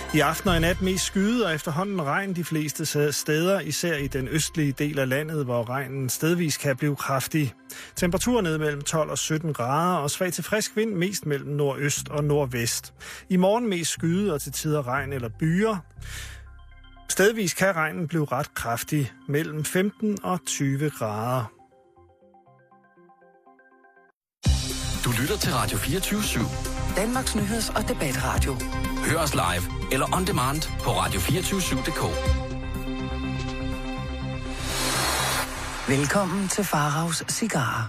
I aften og i nat mest skyde og efterhånden regn de fleste steder, især i den østlige del af landet, hvor regnen stedvis kan blive kraftig. Temperaturen ned mellem 12 og 17 grader og svag til frisk vind mest mellem nordøst og nordvest. I morgen mest skyde og til tider regn eller byer. Stedvis kan regnen blive ret kraftig, mellem 15 og 20 grader. Du lytter til Radio 24/7. Danmarks nyheds- og debatradio. Hør os live eller on demand på radio247.dk. Velkommen til Faraos Cigarer.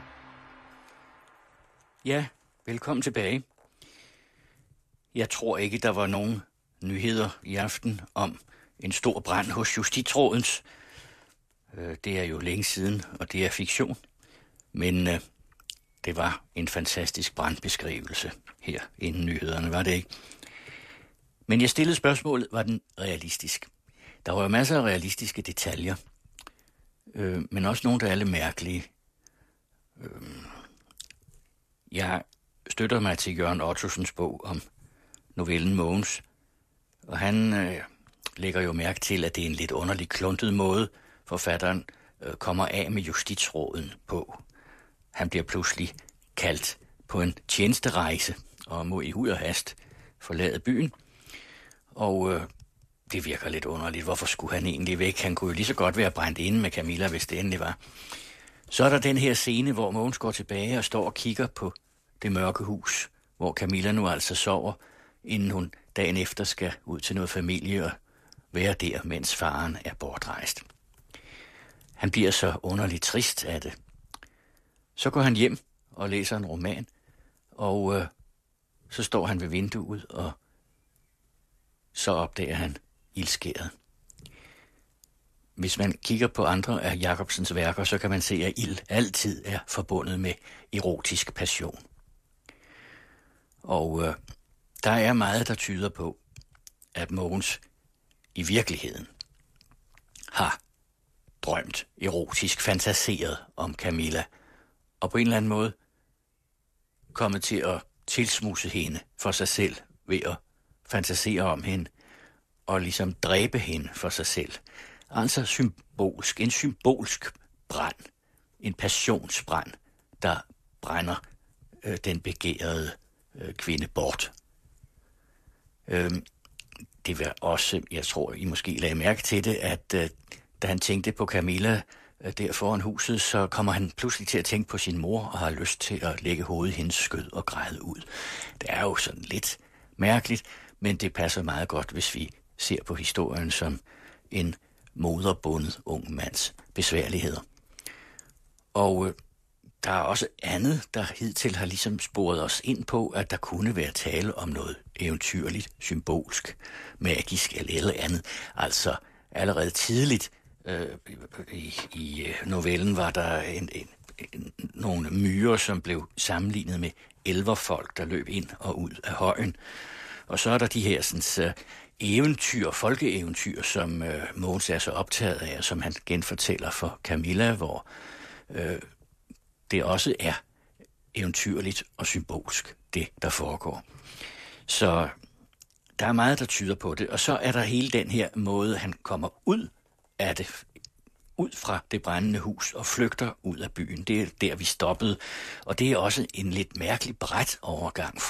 Ja, velkommen tilbage. Jeg tror ikke, der var nogen nyheder i aften om en stor brand hos Justitsrådens. Det er jo længe siden, og det er fiktion. Men det var en fantastisk brandbeskrivelse her inden nyhederne, var det ikke? Men jeg stillede spørgsmålet, var den realistisk? Der var jo masser af realistiske detaljer, men også nogle, der er lidt mærkelige. Jeg støtter mig til Jørgen Ottosens bog om novellen Mogens, og han lægger jo mærke til, at det er en lidt underlig kluntet måde, forfatteren kommer af med Justitsråden på. Han bliver pludselig kaldt på en tjenesterejse og må i hud og hast forlade byen. Og det virker lidt underligt. Hvorfor skulle han egentlig væk? Han kunne jo lige så godt være brændt inde med Camilla, hvis det endelig var. Så er der den her scene, hvor Mogens går tilbage og står og kigger på det mørke hus, hvor Camilla nu altså sover, inden hun dagen efter skal ud til noget familie og være der, mens faren er bortrejst. Han bliver så underligt trist af det. Så går han hjem og læser en roman, og så står han ved vinduet, og så opdager han ildskæret. Hvis man kigger på andre af Jacobsens værker, så kan man se, at ild altid er forbundet med erotisk passion. Og der er meget, der tyder på, at Mogens i virkeligheden har drømt erotisk, fantaseret om Camilla, og på en eller anden måde kommet til at tilsmuse hende for sig selv ved at fantasere om hende og ligesom dræbe hende for sig selv. Altså symbolsk, en symbolsk brand, en passionsbrand, der brænder den begærede kvinde bort. Det var også, jeg tror, I måske lagde mærke til det, at da han tænkte på Camilla der foran huset, så kommer han pludselig til at tænke på sin mor og har lyst til at lægge hovedet i hendes skød og græde ud. Det er jo sådan lidt mærkeligt, men det passer meget godt, hvis vi ser på historien som en moderbundet ung mands besværligheder. Og der er også andet, der hidtil har ligesom sporet os ind på, at der kunne være tale om noget eventyrligt, symbolsk, magisk eller andet. Altså allerede tidligt i novellen var der nogle myrer, som blev sammenlignet med elverfolk, der løb ind og ud af højen. Og så er der de her sådan, folkeeventyr, som Mogens er så optaget af, som han genfortæller for Camilla, hvor det også er eventyrligt og symbolsk, det der foregår. Så der er meget, der tyder på det. Og så er der hele den her måde, han kommer ud af det, ud fra det brændende hus og flygter ud af byen. Det er der, vi stoppede. Og det er også en lidt mærkelig brat overgang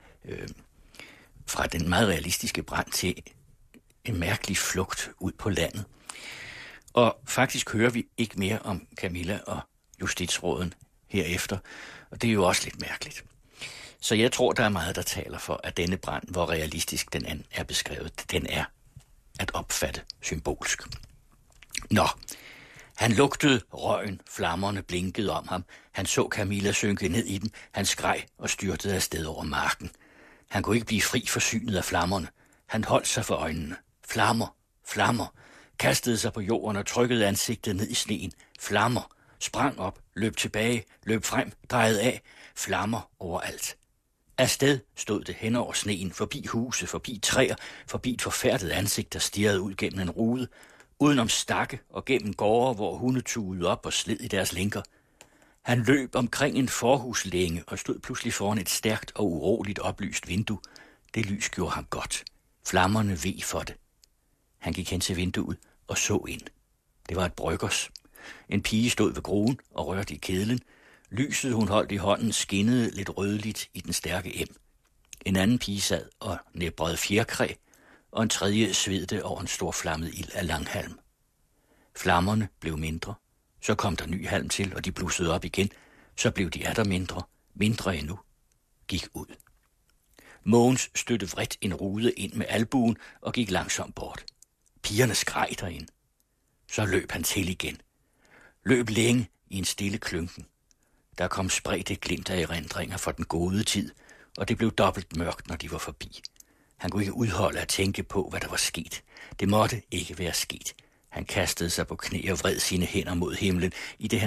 fra den meget realistiske brand til en mærkelig flugt ud på landet. Og faktisk hører vi ikke mere om Camilla og Justitsråden herefter, og det er jo også lidt mærkeligt. Så jeg tror, der er meget, der taler for, at denne brand, hvor realistisk den er beskrevet, den er at opfatte symbolsk. Nå, han lugtede røgen, flammerne blinkede om ham. Han så Camilla synke ned i dem. Han skreg og styrtede afsted over marken. Han kunne ikke blive fri forsynet af flammerne. Han holdt sig for øjnene. Flammer, flammer. Kastede sig på jorden og trykkede ansigtet ned i sneen. Flammer. Sprang op, løb tilbage, løb frem, drejede af. Flammer overalt. Afsted stod det hen over sneen, forbi huse, forbi træer, forbi et forfærdet ansigt, der stirrede ud gennem en rude, udenom stakke og gennem gårde, hvor hunde tugede op og sled i deres lænker. Han løb omkring en forhuslænge og stod pludselig foran et stærkt og uroligt oplyst vindue. Det lys gjorde ham godt. Flammerne veg for det. Han gik hen til vinduet og så ind. Det var et bryggers. En pige stod ved gruen og rørte i kedlen. Lyset, hun holdt i hånden, skinnede lidt rødligt i den stærke em. En anden pige sad og næbrede fjerkræ, og en tredje svedte over en stor flammet ild af langhalm. Flammerne blev mindre. Så kom der ny halm til, og de blussede op igen. Så blev de atter mindre endnu. Gik ud. Mogens stødte vredt en rude ind med albuen og gik langsomt bort. Pigerne skreg derind. Så løb han til igen. Løb længe i en stille klynken. Der kom spredt et glimt af erindringer for den gode tid, og det blev dobbelt mørkt, når de var forbi. Han kunne ikke udholde at tænke på, hvad der var sket. Det måtte ikke være sket. Han kastede sig på knæ og vred sine hænder mod himlen, i det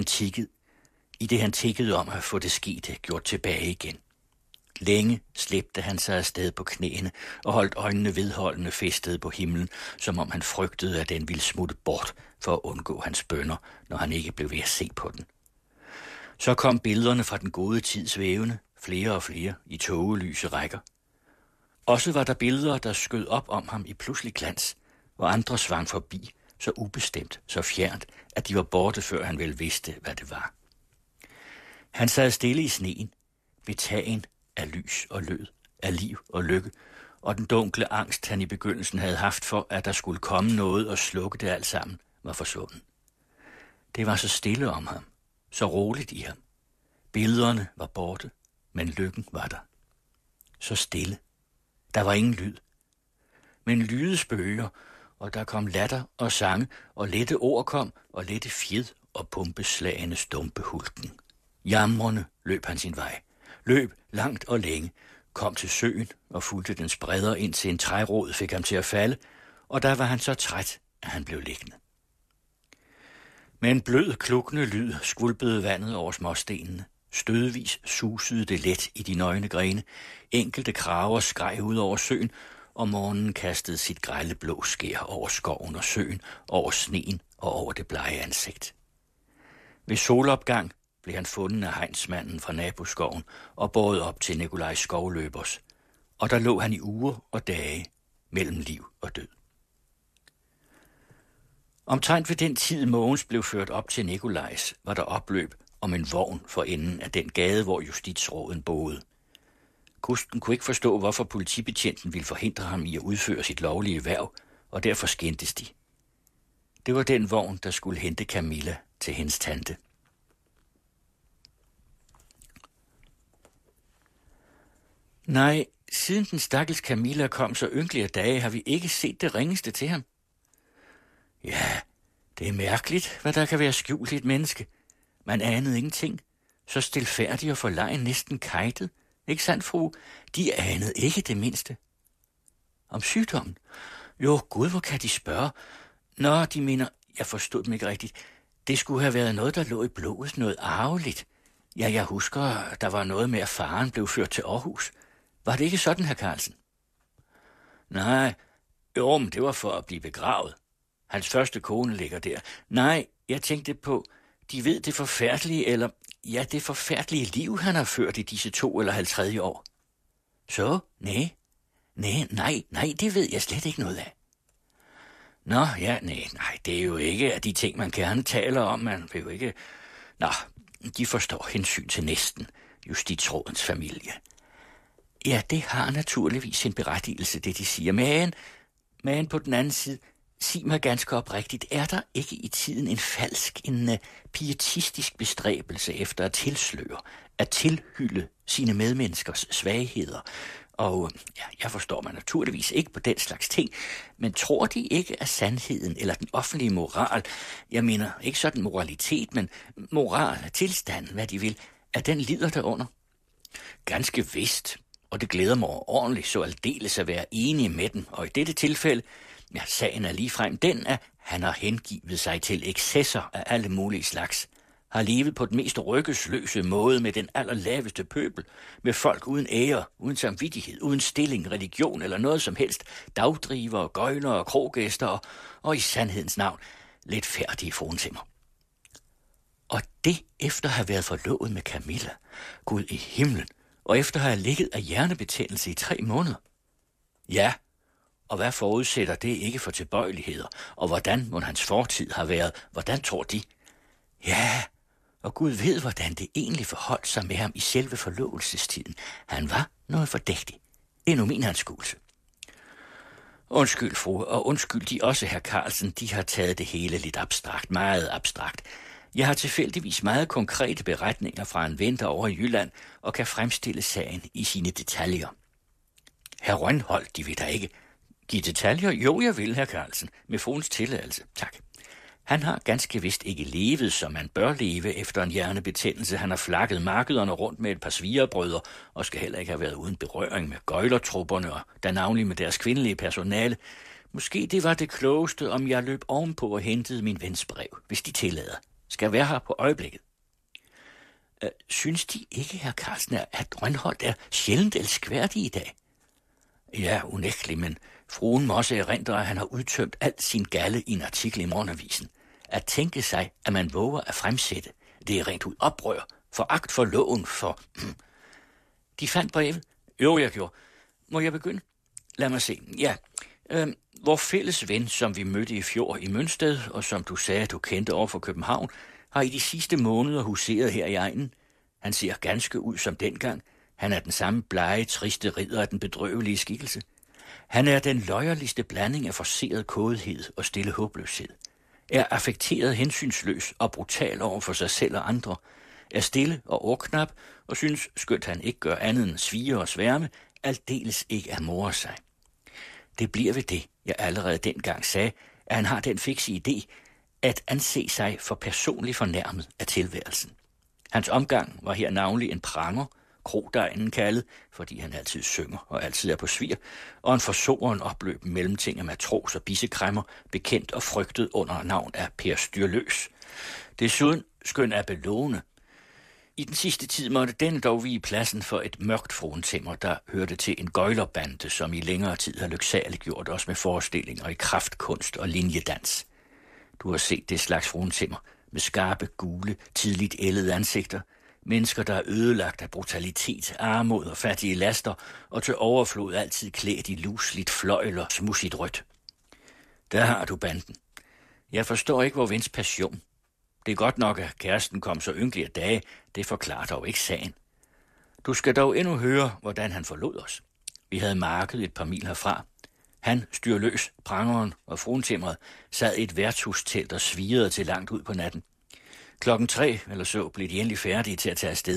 han tikkede om at få det skete gjort tilbage igen. Længe slæbte han sig afsted på knæene og holdt øjnene vedholdende fæstede på himlen, som om han frygtede, at den ville smutte bort for at undgå hans bønner, når han ikke blev ved at se på den. Så kom billederne fra den gode tid svævende, flere og flere, i tågelyse rækker. Også var der billeder, der skød op om ham i pludselig glans, og andre svang forbi, så ubestemt, så fjernt, at de var borte, før han vel vidste, hvad det var. Han sad stille i sneen, betagen af lys og lød, af liv og lykke, og den dunkle angst, han i begyndelsen havde haft for, at der skulle komme noget og slukke det alt sammen, var forsvundet. Det var så stille om ham, så roligt i ham. Billederne var borte, men lykken var der. Så stille. Der var ingen lyd. Men lyde spøger, og der kom latter og sange, og lette ord kom, og lette fjed og pumpeslagende stumpe hulken. Jamrende løb han sin vej. Løb langt og længe, kom til søen og fulgte dens bredder ind til en trærod fik ham til at falde, og der var han så træt, at han blev liggende. Med en blød, klukkende lyd skvulpede vandet over småstenene. Stødvis susede det let i de nøgne grene. Enkelte kraver skreg ud over søen, og morgenen kastede sit grelle blå skær over skoven og søen, over sneen og over det blege ansigt. Ved solopgang blev han fundet af hegnsmanden fra naboskoven og båret op til Nikolaj Skovløbers, og der lå han i uger og dage mellem liv og død. Omtrent ved den tid Mogens blev ført op til Nikolajs, var der opløb om en vogn for enden af den gade, hvor justitsråden boede. Kusken kunne ikke forstå, hvorfor politibetjenten ville forhindre ham i at udføre sit lovlige hverv, og derfor skændtes de. Det var den vogn, der skulle hente Camilla til hendes tante. Nej, siden den stakkels Camilla kom så ynkelige dage, har vi ikke set det ringeste til ham. Ja, det er mærkeligt, hvad der kan være skjult i et menneske. Man anede ingenting. Så stilfærdig og forlegen, næsten kejtet. Ikke sandt, fru? De anede ikke det mindste. Om sygdommen? Jo, gud, hvor kan de spørge? Nå, de mener, jeg forstod dem ikke rigtigt. Det skulle have været noget, der lå i blodet, noget arveligt. Ja, jeg husker, der var noget med, at faren blev ført til Aarhus. Var det ikke sådan, hr. Carlsen? Nej, jo, men det var for at blive begravet. Hans første kone ligger der. Nej, jeg tænkte på, de ved det forfærdelige, eller ja, det forfærdelige liv, han har ført i disse 2 eller 3 år. Så? Nej, det ved jeg slet ikke noget af. Nå, ja, nej, det er jo ikke af de ting, man gerne taler om. Man vil jo ikke... Nå, de forstår hensyn til næsten justitsrådens familie. Ja, det har naturligvis sin berettigelse, det de siger. Men på den anden side, sig mig ganske oprigtigt, er der ikke i tiden en falsk, en pietistisk bestræbelse efter at tilsløre, at tilhylde sine medmenneskers svagheder? Og ja, jeg forstår mig naturligvis ikke på den slags ting, men tror de ikke, at sandheden eller den offentlige moral, jeg mener ikke sådan moralitet, men moral, tilstanden, hvad de vil, at den lider derunder? Ganske vist, og det glæder mig ordentligt så aldeles at være enige med den, og i dette tilfælde, ja, sagen er ligefrem den, at han har hengivet sig til excesser af alle mulige slags, har levet på den mest ryggesløse måde med den allerlaveste pøbel, med folk uden ære, uden samvittighed, uden stilling, religion eller noget som helst, dagdrivere, gøjlere og kroggæster og i sandhedens navn lidt færdige fruentimmer. Og det efter at have været forlovet med Camilla, Gud i himlen, og efter at have ligget af hjernebetændelse i 3 måneder. Ja, Og hvad forudsætter det ikke for tilbøjeligheder? Og hvordan må hans fortid have været? Hvordan tror de? Ja, og Gud ved, hvordan det egentlig forholdt sig med ham i selve forlovelsestiden. Han var noget fordægtig. Endnu min anskuelse. Undskyld, fru, og undskyld de også, herr Carlsen, de har taget det hele lidt abstrakt, meget abstrakt. Jeg har tilfældigvis meget konkrete beretninger fra en ven over i Jylland, og kan fremstille sagen i sine detaljer. Herr Rønholdt, de vil da ikke give detaljer? Jo, jeg vil, herr Carlsen, med fruens tilladelse. Tak. Han har ganske vist ikke levet, som man bør leve efter en hjernebetændelse. Han har flakket markederne rundt med et par svigerbrødre, og skal heller ikke have været uden berøring med gøjlertrupperne, og da navnlig med deres kvindelige personale. Måske det var det klogeste, om jeg løb ovenpå og hentede min vens brev, hvis de tillader. Skal være her på øjeblikket. Synes de ikke, herr Carlsen, at Rønholdt er sjældent elskværdig i dag? Ja, unægteligt, men fruen må også erindre, at han har udtømt alt sin galle i en artikel i Morgenavisen. At tænke sig, at man våger at fremsætte, det er rent ud oprør, foragt for loven, for... De fandt brevet? Jo, jeg gjorde. Må jeg begynde? Lad mig se. Ja, vor fælles ven, som vi mødte i fjor i Mønsted, og som du sagde, du kendte over for København, har i de sidste måneder huseret her i egnen. Han ser ganske ud som dengang. Han er den samme blege, triste ridder af den bedrøvelige skikkelse. Han er den løjerligste blanding af forseret kådhed og stille håbløshed. Er affekteret hensynsløs og brutal over for sig selv og andre. Er stille og ordknap og synes, skønt han ikke gør andet end svige og sværme, aldeles ikke at more sig. Det bliver ved det, jeg allerede dengang sagde, at han har den fikse idé at anse sig for personligt fornærmet af tilværelsen. Hans omgang var her navnlig en pranger, krogdegnen kaldet, fordi han altid synger og altid er på svir, og en forsoren opløb mellemting af matros og bissekræmmer, bekendt og frygtet under navn af Per Styrløs. Desuden skøn af belåne. I den sidste tid måtte denne dog vige pladsen for et mørkt fruentimmer, der hørte til en gøjlerbande, som i længere tid har lyksaliggjort os med forestillinger i kraftkunst og linjedans. Du har set det slags fruentimmer med skarpe, gule, tidligt ældede ansigter, mennesker, der er ødelagt af brutalitet, armod og fattige laster, og til overflod altid klædt i lusligt fløjl og smudsigt rødt. Der har du banden. Jeg forstår ikke, hvor vens passion. Det er godt nok, at kæresten kom så ynkelig af dage. Det forklarer dog ikke sagen. Du skal dog endnu høre, hvordan han forlod os. Vi havde market et par mil herfra. Han, Styrløs, prangeren og fruentimmeret, sad i et værtshustelt og svirrede til langt ud på natten. 3:00 eller så blev de endelig færdige til at tage afsted.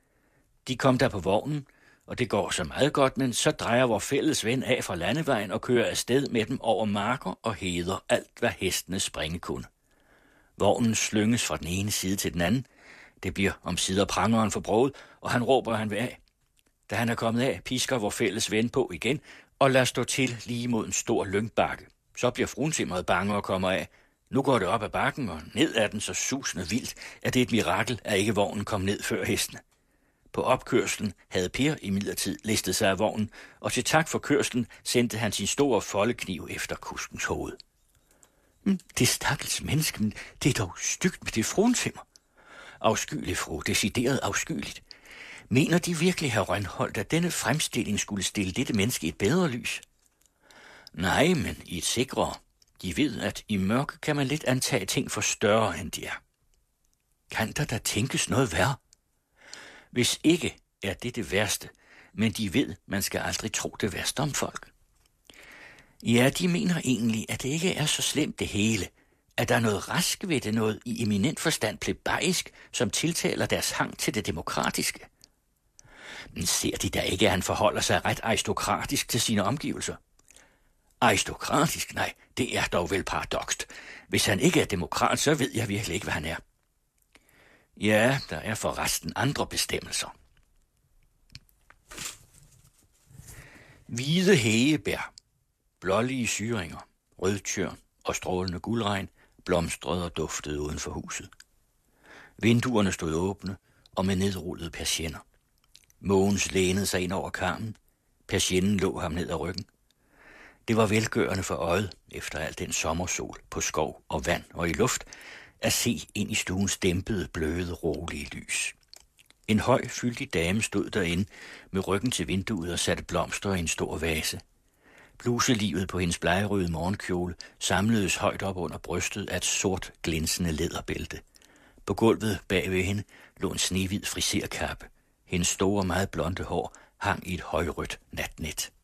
De kom der på vognen, og det går så meget godt, men så drejer vor fælles ven af fra landevejen og kører afsted med dem over marker og heder, alt hvad hestene springe kunne. Vognen slynges fra den ene side til den anden. Det bliver omsider prangeren for broget, og han råber, han vil af. Da han er kommet af, pisker vor fælles ven på igen og lader stå til lige mod en stor lyngbakke. Så bliver fruentimmeret bange og kommer af. Nu går det op ad bakken, og ned ad den så susende vildt, at det er et mirakel, at ikke vognen kom ned før hestene. På opkørslen havde Per imidlertid listet sig af vognen, og til tak for kørslen sendte han sin store foldekniv efter kuskens hoved. Det stakkels menneske, men det er dog stygt med det fruentimmer. Afskyelig, fru, decideret afskyeligt. Mener de virkelig, herr Rønholdt, at denne fremstilling skulle stille dette menneske i et bedre lys? Nej, men i et sikrere. De ved, at i mørke kan man lidt antage ting for større, end de er. Kan der da tænkes noget værre? Hvis ikke, er det værste, men de ved, man skal aldrig tro det værste om folk. Ja, de mener egentlig, at det ikke er så slemt det hele, at der er noget rask ved det, noget i eminent forstand plebeisk, som tiltaler deres hang til det demokratiske. Men ser de da ikke, at han forholder sig ret aristokratisk til sine omgivelser? Aristokratisk? Nej, det er dog vel paradokst. Hvis han ikke er demokrat, så ved jeg virkelig ikke, hvad han er. Ja, der er for resten andre bestemmelser. Hvide hægebær, blålige syringer, rødtjørn og strålende guldregn blomstrede og duftede uden for huset. Vinduerne stod åbne og med nedrullede persienner. Mogens lænede sig ind over karmen. Persiennen lå ham ned ad ryggen. Det var velgørende for øjet, efter al den sommersol på skov og vand og i luft, at se ind i stuens dæmpede, bløde, rolige lys. En høj, fyldig dame stod derinde med ryggen til vinduet og satte blomster i en stor vase. Bluselivet på hendes blegerøde morgenkjole samledes højt op under brystet af et sort, glinsende læderbælte. På gulvet bagved hende lå en snehvid friserkappe. Hendes store, meget blonde hår hang i et højrødt natnet.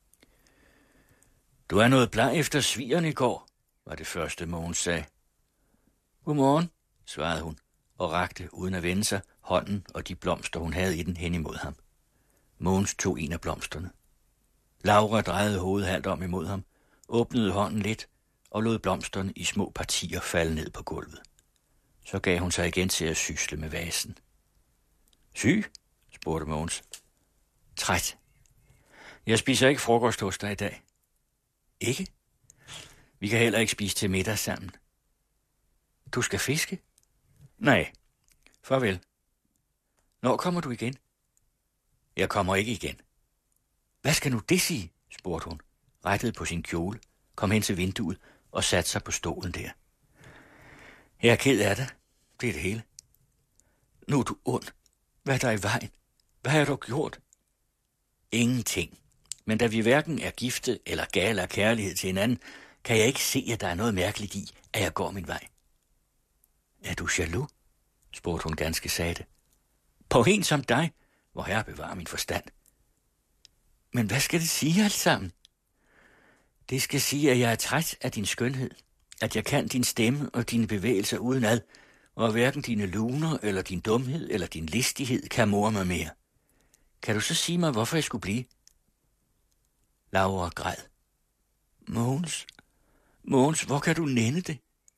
Du er noget bleg efter svigeren i går, var det første, Mogens sagde. Godmorgen, svarede hun og rakte, uden at vende sig, hånden og de blomster, hun havde i den, hen imod ham. Mogens tog en af blomsterne. Laura drejede hovedet halvt om imod ham, åbnede hånden lidt og lod blomsterne i små partier falde ned på gulvet. Så gav hun sig igen til at sysle med vasen. Syg? Spurgte Mogens. Træt. Jeg spiser ikke frokost hos dig i dag. Ikke? Vi kan heller ikke spise til middag sammen. Du skal fiske? Nej. Farvel. Når kommer du igen? Jeg kommer ikke igen. Hvad skal nu det sige? Spurgte hun, rettede på sin kjole, kom hen til vinduet og satte sig på stolen der. Jeg er ked af det. Det er det hele. Nu er du ond. Hvad er der i vejen? Hvad har du gjort? Ingenting. Men da vi hverken er gifte eller gale af kærlighed til hinanden, kan jeg ikke se, at der er noget mærkeligt i, at jeg går min vej. Er du jaloux? Spurgte hun ganske sagte. På en som dig, hvor Herre bevarer min forstand. Men hvad skal det sige alt sammen? Det skal sige, at jeg er træt af din skønhed, at jeg kan din stemme og dine bevægelser udenad, og hverken dine luner eller din dumhed eller din listighed kan more mig mere. Kan du så sige mig, hvorfor jeg skulle blive? Laura græd. Mogens, hvor kan du nænde det?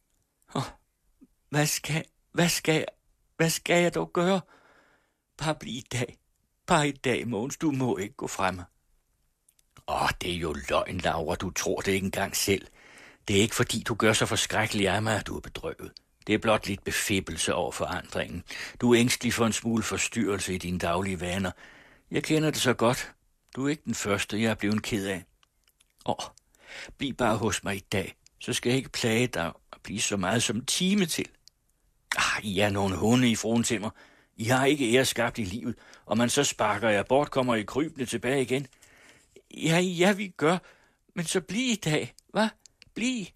Hvad skal jeg dog gøre? Bare bliv i dag. Bare i dag, Mogens, du må ikke gå frem. Det er jo løgn, Laura, du tror det ikke engang selv. Det er ikke fordi, du gør så forskrækkelig af mig, at du er bedrøvet. Det er blot lidt befippelse over forandringen. Du er ængstelig for en smule forstyrrelse i dine daglige vaner. Jeg kender det så godt. Du er ikke den første, jeg er blevet ked af. Bliv bare hos mig i dag, så skal jeg ikke plage dig og blive så meget som en time til. I er nogle hunde i fruen til mig. I har ikke ære skabt i livet, og man så sparker jeg bort, kommer I krybende tilbage igen. Ja, vi gør, men så bliv i dag, hva? Bliv.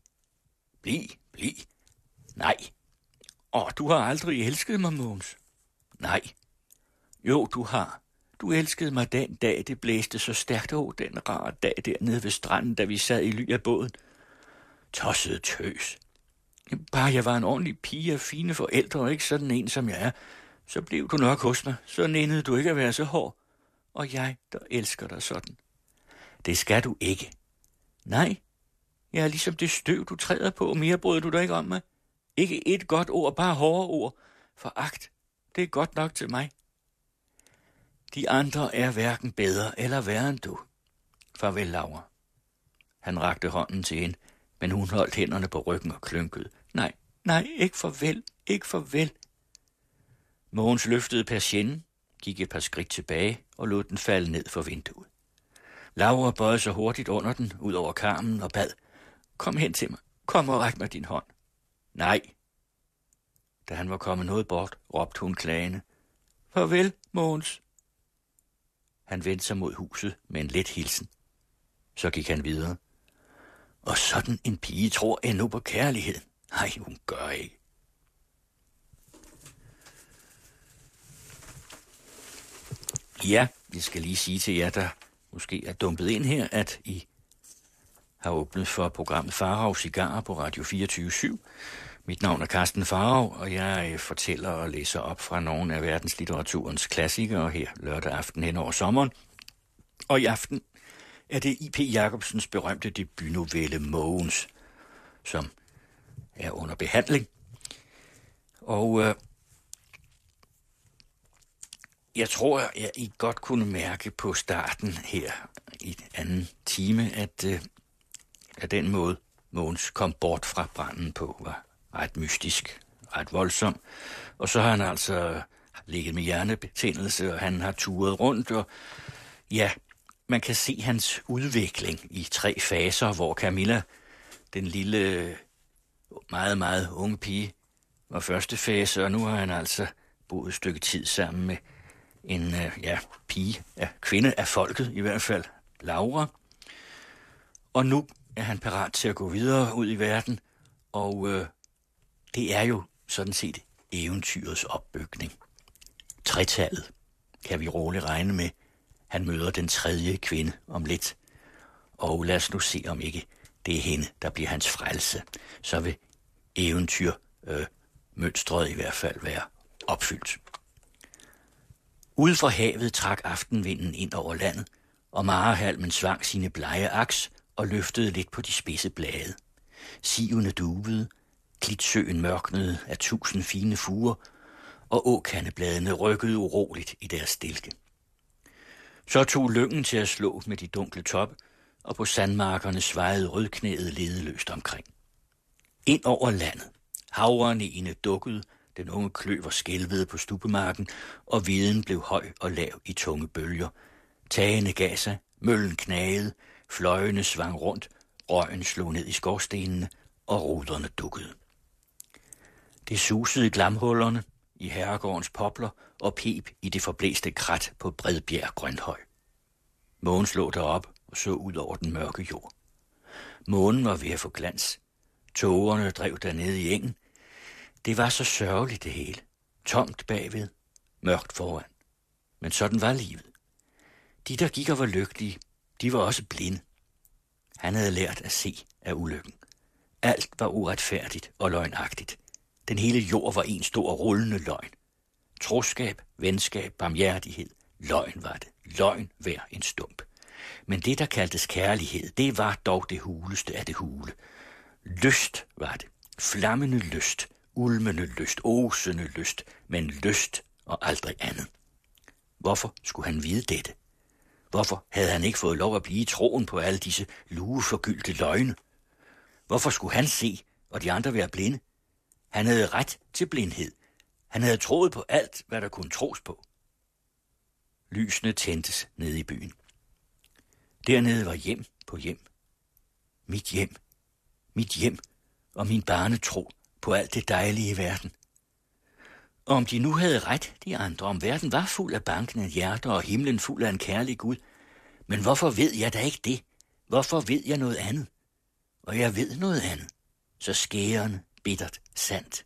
Nej. Du har aldrig elsket mig, Mogens. Nej. Jo, du har. Du elskede mig den dag, det blæste så stærkt. Den rare dag dernede ved stranden, da vi sad i ly af båden. Tosset tøs. Bare jeg var en ordentlig pige af fine forældre, og ikke sådan en, som jeg er, så blev du nok hos mig. Så nændede du ikke at være så hård. Og jeg, der elsker dig sådan. Det skal du ikke. Nej, jeg er ligesom det støv, du træder på. Mere bryder du dig ikke om mig. Ikke et godt ord, bare hårde ord. Foragt, det er godt nok til mig. De andre er hverken bedre eller værre end du. Farvel, Laura. Han rakte hånden til hende, men hun holdt hænderne på ryggen og klynkede. Nej, ikke farvel. Mogens løftede persiennen, gik et par skridt tilbage og lod den falde ned for vinduet. Laura bøjede sig hurtigt under den, ud over karmen og bad. Kom hen til mig. Kom og ræk mig din hånd. Nej. Da han var kommet noget bort, råbte hun klagende. Farvel, Mogens. Han vendte sig mod huset med en let hilsen. Så gik han videre. Og sådan en pige tror endnu på kærligheden. Nej, hun gør ikke. Ja, jeg skal lige sige til jer, der måske er dumpet ind her, at I har åbnet for programmet Farag Cigarer på Radio 24/7. Mit navn er Carsten Farag, og jeg fortæller og læser op fra nogle af verdenslitteraturens klassikere her lørdag aften hen over sommeren. Og i aften er det I.P. Jacobsens berømte debutnovelle Mogens, som er under behandling. Og jeg tror, at I godt kunne mærke på starten her i anden time, at den måde Mogens kom bort fra branden på var ret mystisk, ret voldsom. Og så har han altså ligget med hjernebetændelse, og han har turet rundt, og ja, man kan se hans udvikling i 3 faser, hvor Camilla, den lille, meget, meget unge pige, var første fase, og nu har han altså boet et stykke tid sammen med en pige, kvinde af folket i hvert fald, Laura. Og nu er han parat til at gå videre ud i verden, og det er jo sådan set eventyrets opbygning. Tretallet kan vi roligt regne med. Han møder den tredje kvinde om lidt, og lad os nu se, om ikke det er hende, der bliver hans frelse. Så vil mønstret i hvert fald være opfyldt. Ude for havet trak aftenvinden ind over landet, og marehalmen svang sine blege aks og løftede lidt på de spidse blade. Sivene duvede, klitsøen mørknede af 1000 fine fuger, og åkandebladene rykkede uroligt i deres stilke. Så tog lyngen til at slå med de dunkle toppe, og på sandmarkerne svajede rødknæet ledeløst omkring. Ind over landet, havrene dukkede, den unge kløver skælvede på stubemarken, og viden blev høj og lav i tunge bølger. Tagene gav sig, møllen knagede, fløjene svang rundt, røgen slog ned i skorstenene, og ruderne dukkede. Det susede i glamhullerne, i herregårdens popler og pep i det forblæste krat på Bredbjerg Grønthøj. Månen slog derop og så ud over den mørke jord. Månen var ved at få glans. Tågerne drev dernede i engen. Det var så sørgeligt det hele. Tomt bagved, mørkt foran. Men sådan var livet. De, der gik og var lykkelige, de var også blinde. Han havde lært at se af ulykken. Alt var uretfærdigt og løgnagtigt. Den hele jord var en stor rullende løgn. Troskab, venskab, barmhjertighed. Løgn var det. Løgn hver en stump. Men det, der kaldtes kærlighed, det var dog det huleste af det hule. Lyst var det. Flammende lyst. Ulmende lyst. Osende lyst. Men lyst og aldrig andet. Hvorfor skulle han vide dette? Hvorfor havde han ikke fået lov at blive i troen på alle disse lueforgyldte løgne? Hvorfor skulle han se, og de andre være blinde? Han havde ret til blindhed. Han havde troet på alt, hvad der kunne tros på. Lysene tændtes nede i byen. Dernede var hjem på hjem. Mit hjem og min barnetro på alt det dejlige i verden. Og om de nu havde ret, de andre, om verden var fuld af bankende hjerter og himlen fuld af en kærlig Gud. Men hvorfor ved jeg da ikke det? Hvorfor ved jeg noget andet? Og jeg ved noget andet. Så skærende, bittert, sandt.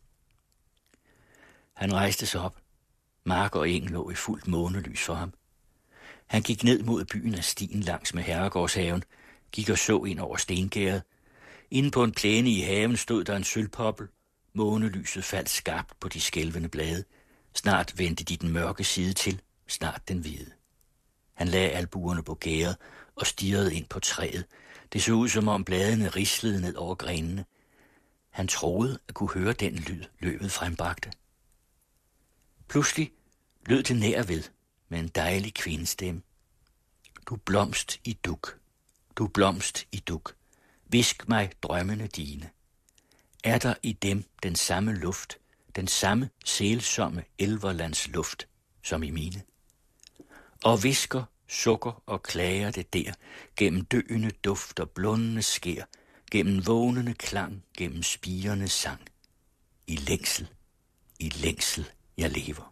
Han rejste sig op. Mark og eng lå i fuldt månelys for ham. Han gik ned mod byen af stien langs med herregårdshaven, gik og så ind over stengærdet. Inde på en plæne i haven stod der en sølvpoppel. Månelyset faldt skarpt på de skælvende blade. Snart vendte de den mørke side til, snart den hvide. Han lagde albuerne på gærdet og stirrede ind på træet. Det så ud, som om bladene rislede ned over grenene. Han troede at kunne høre den lyd, løvet frembragte. Pludselig lød det nær ved med en dejlig kvindestemme. Du blomst i duk, du blomst i duk, visk mig drømmene dine. Er der i dem den samme luft, den samme sælsomme elverlands luft, som i mine? Og visker, sukker og klager det der, gennem døende duft og blundende skær, gennem vågnende klang, gennem spirende sang. I længsel, jeg lever.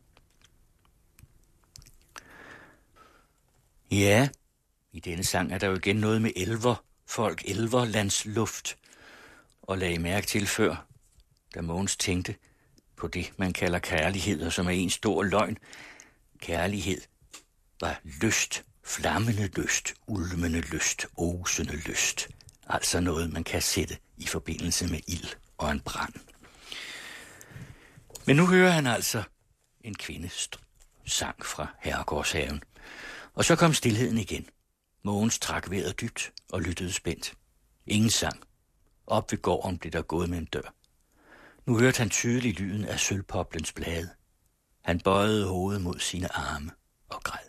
Ja, i denne sang er der jo igen noget med elverfolk, elverlands luft. Og lagde mærke til før, da Mogens tænkte på det, man kalder kærlighed, og som er en stor løgn. Kærlighed var lyst, flammende lyst, ulmende lyst, osende lyst. Altså noget, man kan sætte i forbindelse med ild og en brand. Men nu hører han altså en kvindes sang fra herregårdshaven. Og så kom stilheden igen. Mogens trak vejret dybt og lyttede spændt. Ingen sang. Op ved gården blev der gået med en dør. Nu hørte han tydeligt lyden af sølvpoplens blade. Han bøjede hovedet mod sine arme og græd.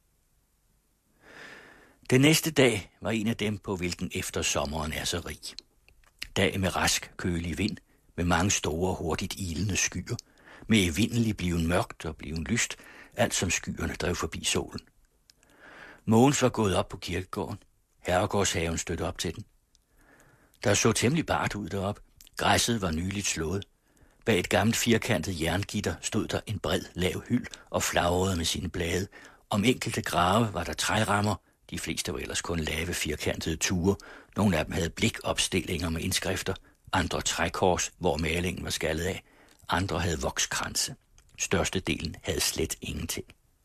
Den næste dag var en af dem, på hvilken eftersommeren er så rig. Dag med rask, kølig vind, med mange store, hurtigt ilende skyer, med evindelig bliven mørkt og bliven lyst, alt som skyerne drev forbi solen. Mogens var gået op på kirkegården. Herregårdshaven stødte op til den. Der så temmelig bart ud derop. Græsset var nyligt slået. Bag et gammelt firkantet jerngitter stod der en bred, lav hyld og flagrede med sine blade. Om enkelte grave var der trærammer. De fleste var ellers kun lave, firkantede ture, Nogle af dem havde blikopstillinger med indskrifter, andre trækors, hvor malingen var skaldet af, andre havde vokskranse. Størstedelen havde slet ingenting.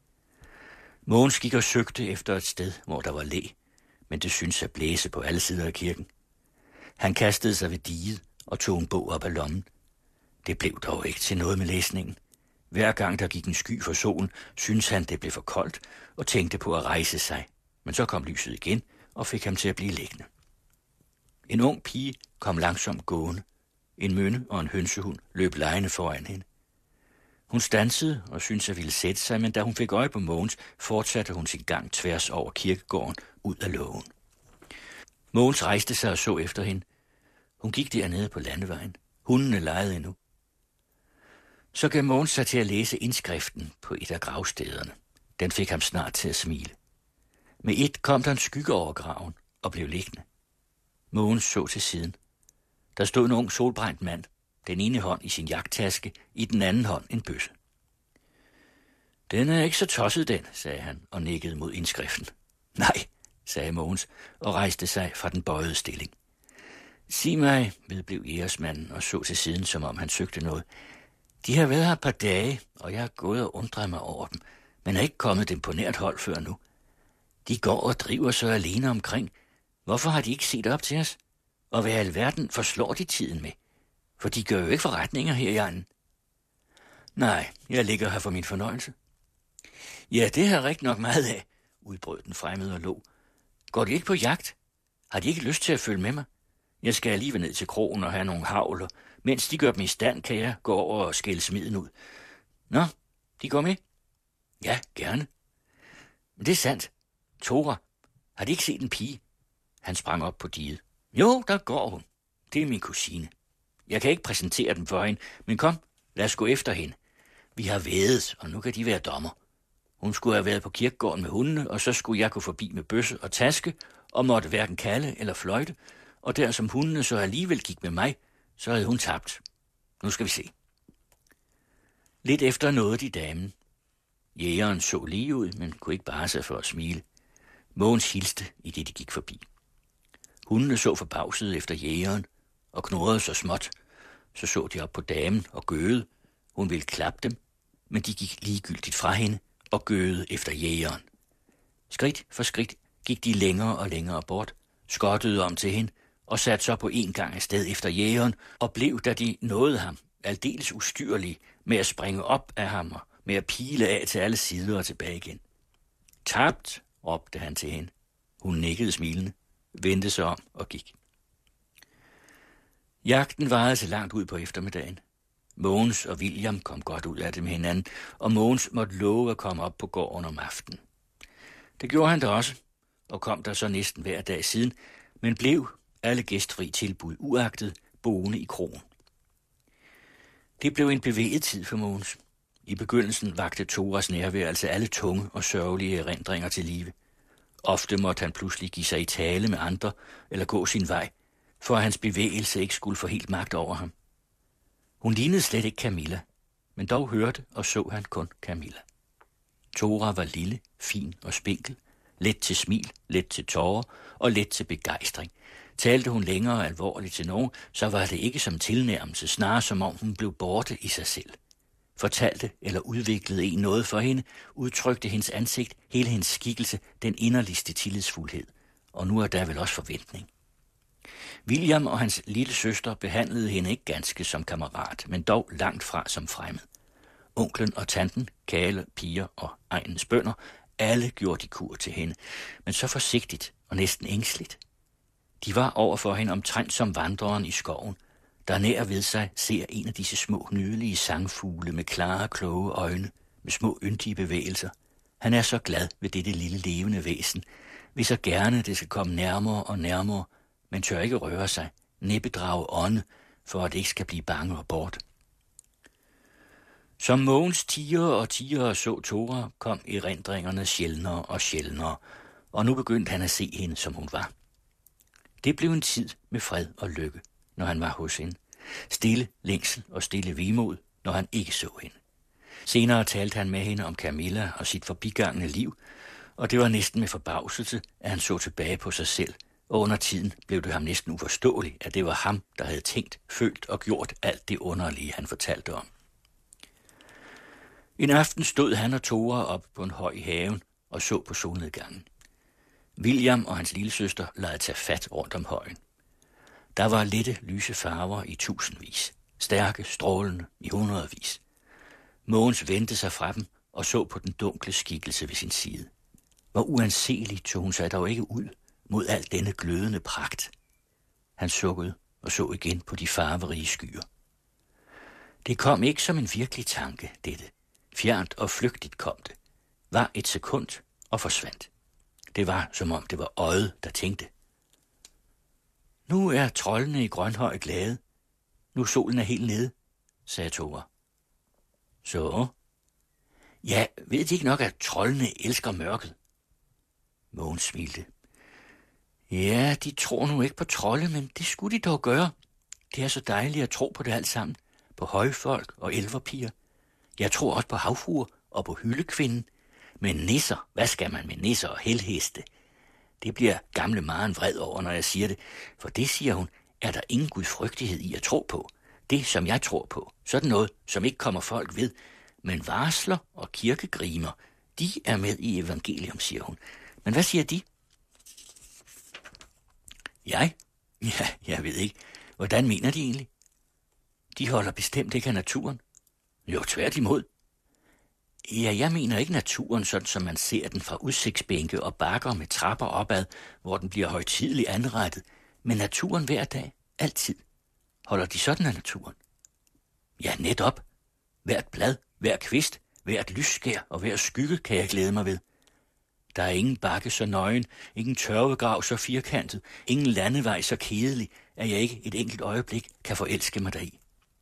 Mogens gik og søgte efter et sted, hvor der var læ, men det syntes at blæse på alle sider af kirken. Han kastede sig ved diget og tog en bog op af lommen. Det blev dog ikke til noget med læsningen. Hver gang der gik en sky for solen, syntes han, det blev for koldt og tænkte på at rejse sig. Men så kom lyset igen og fik ham til at blive liggende. En ung pige kom langsomt gående. En mønne og en hønsehund løb legende foran hende. Hun stansede og syntes at ville sætte sig, men da hun fik øje på Mogens, fortsatte hun sin gang tværs over kirkegården ud af lågen. Mogens rejste sig og så efter hende. Hun gik dernede på landevejen. Hundene legede endnu. Så gav Mogens sig til at læse indskriften på et af gravstederne. Den fik ham snart til at smile. Med et kom der en skygge over graven og blev liggende. Mogens så til siden. Der stod en ung solbrændt mand, den ene hånd i sin jagttaske, i den anden hånd en bøsse. Den er ikke så tosset, den, sagde han og nikkede mod indskriften. Nej, sagde Mogens og rejste sig fra den bøjede stilling. Sig mig, vedblev jægersmanden og så til siden, som om han søgte noget. De har været her et par dage, og jeg har gået og undret mig over dem, men er ikke kommet dem på nært hold før nu. De går og driver så alene omkring. Hvorfor har de ikke set op til os? Og hvad i alverden forslår de tiden med? For de gør jo ikke forretninger her i egnen. Nej, jeg ligger her for min fornøjelse. Ja, det har jeg rigtig nok meget af, udbrød den fremmede og lå. Går de ikke på jagt? Har de ikke lyst til at følge med mig? Jeg skal alligevel ned til krogen og have nogle havler. Mens de gør dem i stand, kan jeg gå over og skælde smiden ud. Nå, de går med? Ja, gerne. Men det er sandt. Tora, har de ikke set en pige? Han sprang op på diget. Jo, der går hun. Det er min kusine. Jeg kan ikke præsentere den for hende, men kom, lad os gå efter hende. Vi har vædet, og nu kan de være dommer. Hun skulle have været på kirkegården med hundene, og så skulle jeg gå forbi med bøsse og taske, og måtte hverken kalde eller fløjte, og der som hundene så alligevel gik med mig, så havde hun tabt. Nu skal vi se. Lidt efter nåede de damen. Jægeren så lige ud, men kunne ikke bare sig for at smile. Mogens hilste, i det de gik forbi. Hundene så forbavset efter jægeren og knurrede så småt. Så de op på damen og gøede. Hun ville klappe dem, men de gik ligegyldigt fra hende og gøede efter jægeren. Skridt for skridt gik de længere og længere bort, skottede om til hende og satte så på en gang afsted efter jægeren og blev, da de nåede ham, aldeles ustyrlige med at springe op af ham og med at pile af til alle sider og tilbage igen. Tabt, råbte han til hende. Hun nikkede smilende, vendte sig om og gik. Jagten varede til langt ud på eftermiddagen. Mogens og William kom godt ud af det med hinanden, og Mogens måtte love at komme op på gården om aftenen. Det gjorde han da også, og kom der så næsten hver dag siden, men blev alle gæstfri tilbud uagtet boende i krogen. Det blev en bevæget tid for Mogens. I begyndelsen vakte Toras nærværelse alle tunge og sørgelige erindringer til live. Ofte måtte han pludselig give sig i tale med andre eller gå sin vej, for at hans bevægelse ikke skulle få helt magt over ham. Hun lignede slet ikke Camilla, men dog hørte og så han kun Camilla. Tora var lille, fin og spinkel, let til smil, let til tårer og let til begejstring. Talte hun længere alvorligt til nogen, så var det ikke som tilnærmelse, snarere som om hun blev borte i sig selv. Fortalte eller udviklede en noget for hende, udtrykte hendes ansigt, hele hendes skikkelse, den inderligste tillidsfuldhed. Og nu er der vel også forventning. William og hans lille søster behandlede hende ikke ganske som kammerat, men dog langt fra som fremmed. Onklen og tanten, Kale, piger og egnens bønder, alle gjorde de kur til hende, men så forsigtigt og næsten ængstligt. De var overfor hende omtrent som vandreren i skoven, der nær ved sig ser en af disse små, nydelige sangfugle med klare, kloge øjne, med små, yndige bevægelser. Han er så glad ved dette lille levende væsen, vil så gerne det skal komme nærmere og nærmere, men tør ikke røre sig, næppe drage ånde, for at det ikke skal blive bange og bort. Som Mogens tigere så Tora, kom erindringerne sjældnere og sjældnere, og nu begyndte han at se hende, som hun var. Det blev en tid med fred og lykke, når han var hos hende. Stille længsel og stille vemod, når han ikke så hende. Senere talte han med hende om Camilla og sit forbigangne liv, og det var næsten med forbavselse, at han så tilbage på sig selv, Og under tiden blev det ham næsten uforståeligt, at det var ham, der havde tænkt, følt og gjort alt det underlige, han fortalte om. En aften stod han og Thora op på en høj i haven og så på solnedgangen. William og hans lillesøster lagde tage fat rundt om højen. Der var lette, lyse farver i tusindvis, stærke, strålende i hundredvis. Mogens vendte sig fra dem og så på den dunkle skikkelse ved sin side. Hvor uanselig tog hun sig dog ikke ud mod al denne glødende pragt. Han sukkede og så igen på de farverige skyer. Det kom ikke som en virkelig tanke, dette. Fjernt og flygtigt kom det. Var et sekund og forsvandt. Det var, som om det var øjet, der tænkte. Nu er troldene i Grønhøj glade. Nu solen er helt nede, sagde Thora. Så? Ja, ved de ikke nok, at troldene elsker mørket? Mogens smilte. Ja, de tror nu ikke på trolde, men det skulle de dog gøre. Det er så dejligt at tro på det alt sammen. På højfolk og elverpiger. Jeg tror også på havfruer og på hyldekvinden. Men nisser, hvad skal man med nisser og helheste? Det bliver gamle Maren vred over, når jeg siger det. For det, siger hun, er der ingen gudfrygtighed i at tro på. Det, som jeg tror på, sådan noget, som ikke kommer folk ved. Men varsler og kirkegrimer, de er med i evangelium, siger hun. Men hvad siger de? Jeg? Ja, jeg ved ikke. Hvordan mener de egentlig? De holder bestemt ikke af naturen. Jo, tværtimod. Ja, jeg mener ikke naturen, sådan som man ser den fra udsigtsbænke og bakker med trapper opad, hvor den bliver højtideligt anrettet. Men naturen hver dag, altid. Holder de sådan af naturen? Ja, netop. Hvert blad, hver kvist, hvert lysskær og hver skygge kan jeg glæde mig ved. Der er ingen bakke så nøgen, ingen tørvegrav så firkantet, ingen landevej så kedelig, at jeg ikke et enkelt øjeblik kan forelske mig deri.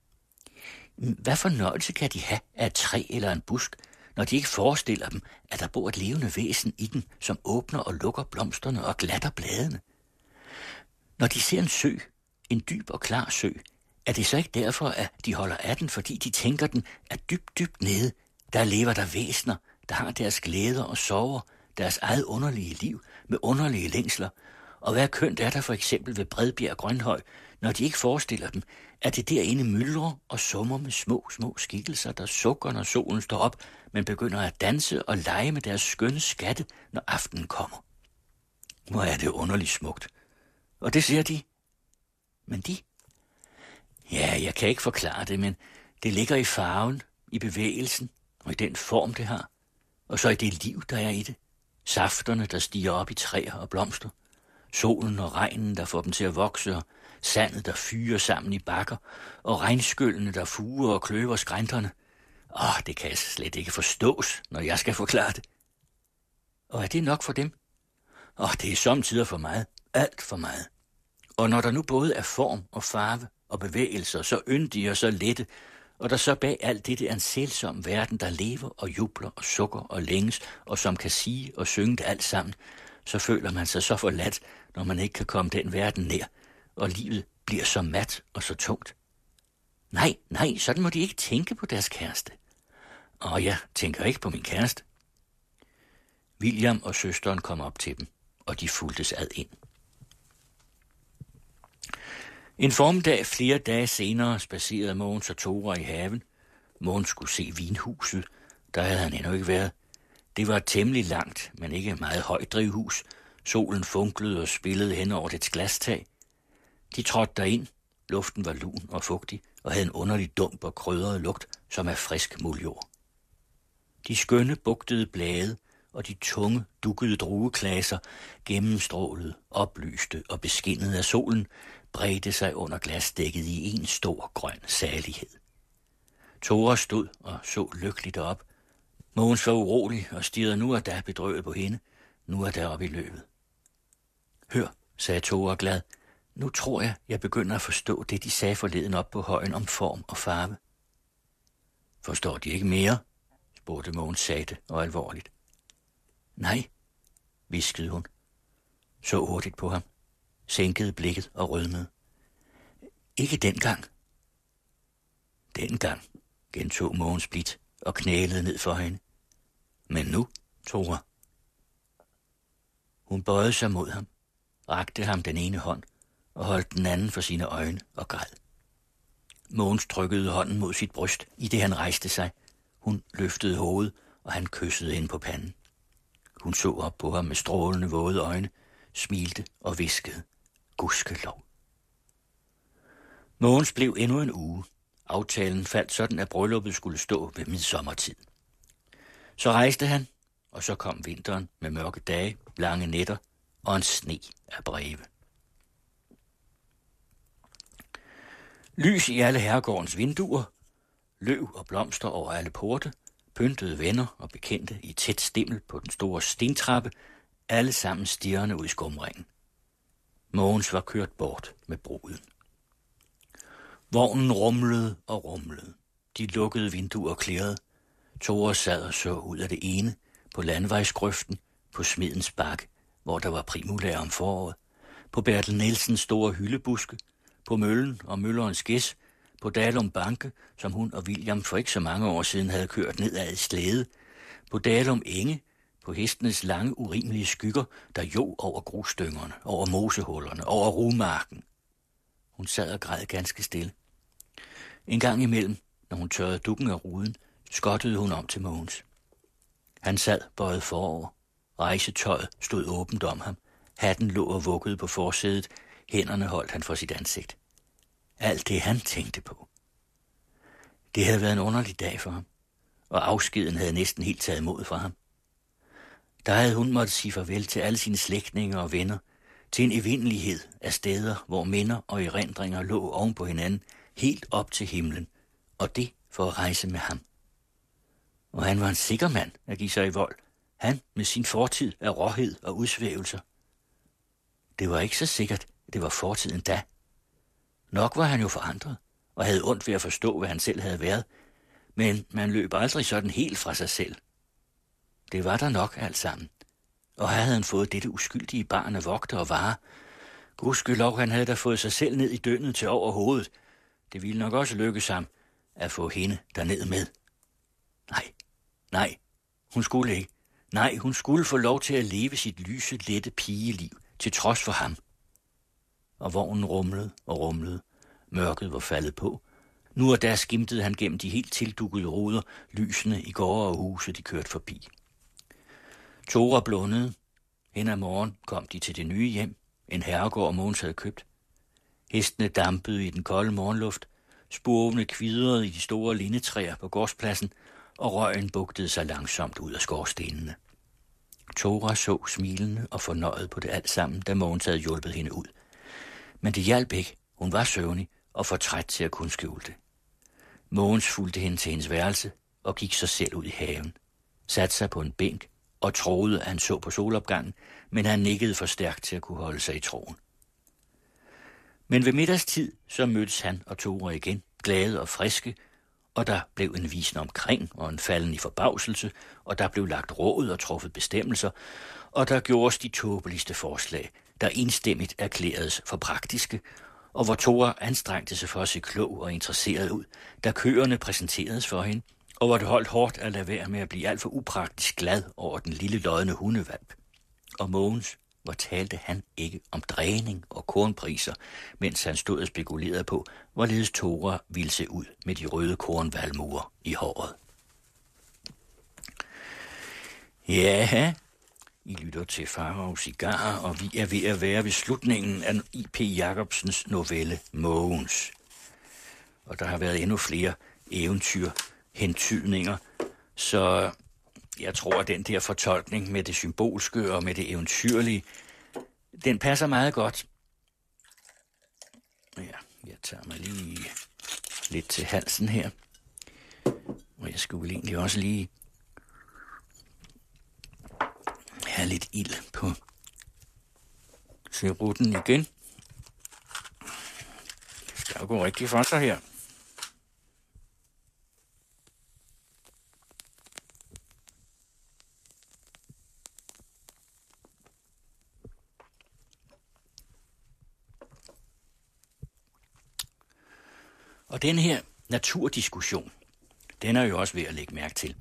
Hvad fornøjelse kan de have af et træ eller en busk, når de ikke forestiller dem, at der bor et levende væsen i den, som åbner og lukker blomsterne og glatter bladene? Når de ser en sø, en dyb og klar sø, er det så ikke derfor, at de holder af den, fordi de tænker, den er dybt, dybt nede. Der lever der væsener, der har deres glæder og sorger, deres eget underlige liv med underlige længsler. Og hvad kønt er der for eksempel ved Bredbjerg Grønhøj, når de ikke forestiller dem, at det derinde myldrer og summer med små, små skikkelser, der sukker, når solen står op, men begynder at danse og lege med deres skønne skatte, når aftenen kommer. Hvor er det underligt smukt. Og det ser de. Men de? Ja, jeg kan ikke forklare det, men det ligger i farven, i bevægelsen og i den form, det har. Og så i det liv, der er i det. Safterne, der stiger op i træer og blomster. Solen og regnen, der får dem til at vokse, og sandet, der fyrer sammen i bakker, og regnskyllene, der fuger og kløver skrænterne. Det kan slet ikke forstås, når jeg skal forklare det. Og er det nok for dem? Det er samtidig for meget. Alt for meget. Og når der nu både er form og farve og bevægelser, så yndige og så lette, og der så bag alt det er en sælsom verden, der lever og jubler og sukker og længes, og som kan sige og synge det alt sammen, så føler man sig så forladt, når man ikke kan komme den verden nær, og livet bliver så mat og så tungt. Nej, sådan må de ikke tænke på deres kæreste. Og jeg tænker ikke på min kæreste. William og søsteren kom op til dem, og de fulgtes ad ind. En formiddag flere dage senere spacerede Mogens og Thora i haven. Mogens skulle se vinhuset. Der havde han endnu ikke været. Det var temmelig langt, men ikke meget højt drivhus. Solen funklede og spillede hen over dets glastag. De trådte derind. Luften var lun og fugtig og havde en underlig dump og krydret lugt, som af frisk muljord. De skønne bugtede blade og de tunge, dukkede drueklaser, gennemstrålede, oplyste og beskinnede af solen, bredte sig under glasdækket i en stor grøn salighed. Thora stod og så lykkeligt op. Mogens var urolig og stirrede nu og da bedrøvet på hende, nu og da op i løbet. Hør, sagde Thora glad, nu tror jeg begynder at forstå det, de sagde forleden op på højen om form og farve. Forstår de ikke mere? Spurgte Mogens sagte og alvorligt. Nej, hviskede hun. Så hurtigt på ham. Sænkede blikket og rødmede. Ikke dengang. Dengang, gentog Mogens blidt og knælede ned for hende. Men nu, Thora. Hun bøjede sig mod ham. rakte ham den ene hånd og holdt den anden for sine øjne og græd. Mogens trykkede hånden mod sit bryst, i det han rejste sig. Hun løftede hovedet, og han kyssede hende på panden. Hun så op på ham med strålende våde øjne, smilte og hviskede. Gudskelov. Mogens blev endnu en uge. Aftalen faldt sådan, at brylluppet skulle stå ved midsommertid. Så rejste han, og så kom vinteren med mørke dage, lange nætter og en sne af breve. Lys i alle herregårdens vinduer, løv og blomster over alle porte, pyntede venner og bekendte i tæt stimmel på den store stentrappe, alle sammen stirrende ud i skumringen. Mogens var kørt bort med bruden. Vognen rumlede og rumlede. De lukkede vinduer klirrede. Tore sad og så ud af det ene, på landvejsgrøften, på Smedens Bakke, hvor der var primulaer om foråret, på Bertel Nielsens store hyldebuske, på møllen og møllerens gæs, på Dalum Banke, som hun og William for ikke så mange år siden havde kørt ned ad et slæde, på Dalum Enge, på hestenes lange urimelige skygger, der jo over grusdyngerne, over mosehullerne, over rumarken. Hun sad og græd ganske stille. En gang imellem, når hun tørrede dukken af ruden, skottede hun om til Mogens. Han sad bøjet forover. Rejsetøjet stod åbent om ham. Hatten lå og vuggede på forsædet. Hænderne holdt han for sit ansigt. Alt det han tænkte på. Det havde været en underlig dag for ham, og afskeden havde næsten helt taget imod fra ham. Der havde hun måttet sige farvel til alle sine slægtninge og venner, til en evindelighed af steder, hvor minder og erindringer lå oven på hinanden, helt op til himlen, og det for at rejse med ham. Og han var en sikker mand at give sig i vold. Han med sin fortid af råhed og udsvævelser. Det var ikke så sikkert, det var fortiden da. Nok var han jo forandret, og havde ondt ved at forstå, hvad han selv havde været, men man løb aldrig sådan helt fra sig selv. Det var der nok alt sammen, og her havde han fået dette uskyldige barn af vogter og varer. Gudskelov, han havde da fået sig selv ned i dønnet til over hovedet. Det ville nok også lykkes ham at få hende derned med. Nej, hun skulle ikke. Nej, hun skulle få lov til at leve sit lyse, lette pigeliv, til trods for ham. Og vognen rumlede og rumlede. Mørket var faldet på. Nu og der skimtede han gennem de helt tildukkede ruder, lysene i gårde og huse, de kørte forbi. Tore blundede. Hen ad morgen kom de til det nye hjem, en herregård Mogens havde købt. Hestene dampede i den kolde morgenluft, spurvene kvidrede i de store lindetræer på gårdspladsen, og røgen bugtede sig langsomt ud af skorstenene. Tore så smilende og fornøjet på det alt sammen, da Mogens havde hjulpet hende ud. Men det hjalp ikke. Hun var søvnig og for træt til at kunne skjule det. Mogens fulgte hende til hendes værelse og gik sig selv ud i haven. Satte sig på en bænk og troede, at han så på solopgangen, men han nikkede for stærkt til at kunne holde sig i troen. Men ved middagstid så mødtes han og Tore igen, glade og friske, og der blev en visen omkring og en falden i forbavselse, og der blev lagt råd og truffet bestemmelser, og der gjordes de tåbeligste forslag, der enstemmigt erklæredes for praktiske, og hvor Tore anstrengte sig for at se klog og interesseret ud, da køerne præsenteredes for hende, og hvor det holdt hårdt at lade være med at blive alt for upraktisk glad over den lille lodne hundevalp. Og Mogens, hvor talte han ikke om dræning og kornpriser, mens han stod og spekulerede på, hvorledes Tore ville se ud med de røde kornvalmuer i håret. Ja, I lytter til Faraos Cigarer, og vi er ved at være ved slutningen af I.P. Jacobsens novelle Mogens. Og der har været endnu flere eventyrhentydninger, så jeg tror, at den der fortolkning med det symbolske og med det eventyrlige, den passer meget godt. Ja, jeg tager mig lige lidt til halsen her. Og jeg skulle egentlig også lige have lidt ild på cerutten igen. Det skal jo gå rigtig for sig her. Og den her naturdiskussion, den er jo også ved at lægge mærke til.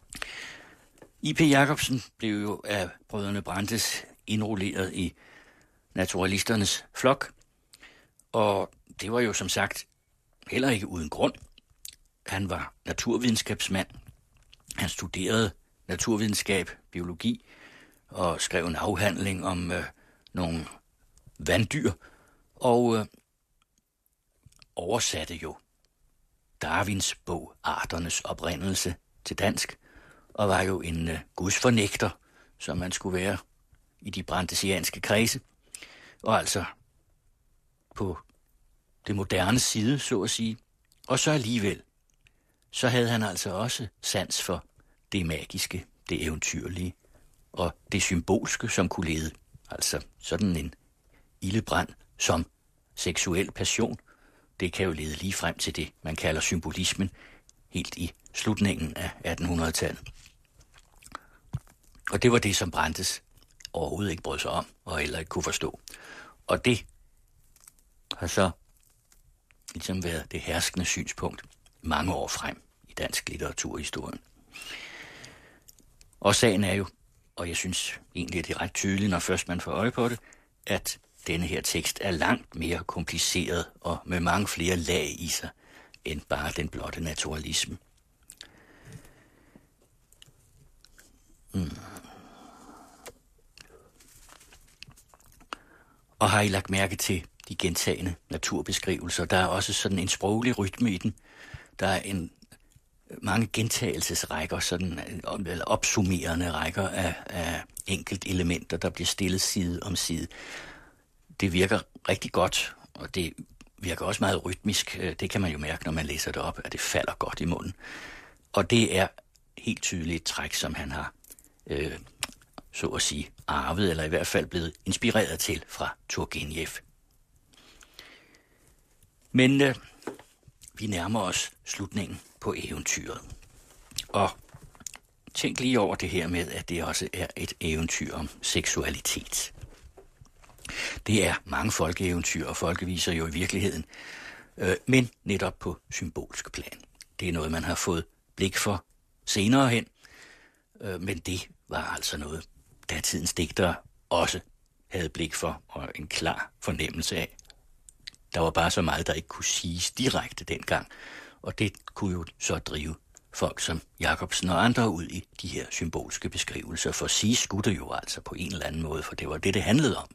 I.P. Jacobsen blev jo af brødrene Brandes indrulleret i naturalisternes flok. Og det var jo som sagt heller ikke uden grund. Han var naturvidenskabsmand. Han studerede naturvidenskab, biologi og skrev en afhandling om nogle vanddyr og oversatte jo Darwins bog Arternes oprindelse til dansk og var jo en gudsfornægter, som man skulle være i de brandesianske kredse. Og altså på det moderne side, så at sige. Og så alligevel, så havde han altså også sans for det magiske, det eventyrlige og det symbolske, som kunne lede. Altså sådan en ildebrand som seksuel passion. Det kan jo lede lige frem til det, man kalder symbolismen, helt i slutningen af 1800-tallet. Og det var det, som Brandes overhovedet ikke brød sig om, og heller ikke kunne forstå. Og det har så ligesom været det herskende synspunkt mange år frem i dansk litteraturhistorie. Og sagen er jo, og jeg synes egentlig, at det er ret tydeligt, når først man får øje på det, at denne her tekst er langt mere kompliceret og med mange flere lag i sig, end bare den blotte naturalisme. Og har I lagt mærke til de gentagne naturbeskrivelser? Der er også sådan en sproglig rytme i den. Der er mange gentagelsesrækker, sådan, eller opsummerende rækker af enkelt elementer, der bliver stillet side om side. Det virker rigtig godt, og det virker også meget rytmisk. Det kan man jo mærke, når man læser det op, at det falder godt i munden. Og det er helt tydeligt et træk, som han har, så at sige, arvet, eller i hvert fald blevet inspireret til fra Turgenev. Men vi nærmer os slutningen på eventyret. Og tænk lige over det her med, at det også er et eventyr om seksualitet. Det er mange folkeeventyr og folkeviser jo i virkeligheden, men netop på symbolsk plan. Det er noget, man har fået blik for senere hen, men det var altså noget, datidens digtere også havde blik for og en klar fornemmelse af. Der var bare så meget, der ikke kunne siges direkte dengang, og det kunne jo så drive folk som Jacobsen og andre ud i de her symbolske beskrivelser, for sige skulle det jo altså på en eller anden måde, for det var det handlede om.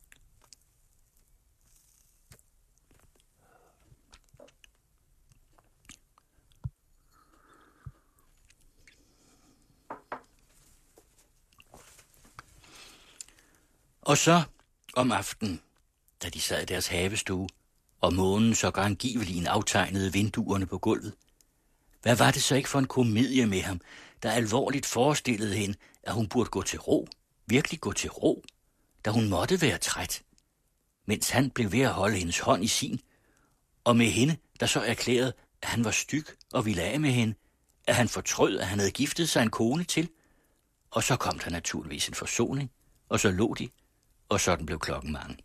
Og så om aftenen, da de sad i deres havestue, og månen så angiveligt aftegnede vinduerne på gulvet. Hvad var det så ikke for en komedie med ham, der alvorligt forestillede hende, at hun burde gå til ro, virkelig gå til ro, da hun måtte være træt, mens han blev ved at holde hendes hånd i sin, og med hende, der så erklærede, at han var styg og ville af med hende, at han fortrød, at han havde giftet sig en kone til, og så kom der naturligvis en forsoning, og så lå de, og sådan blev klokken mange.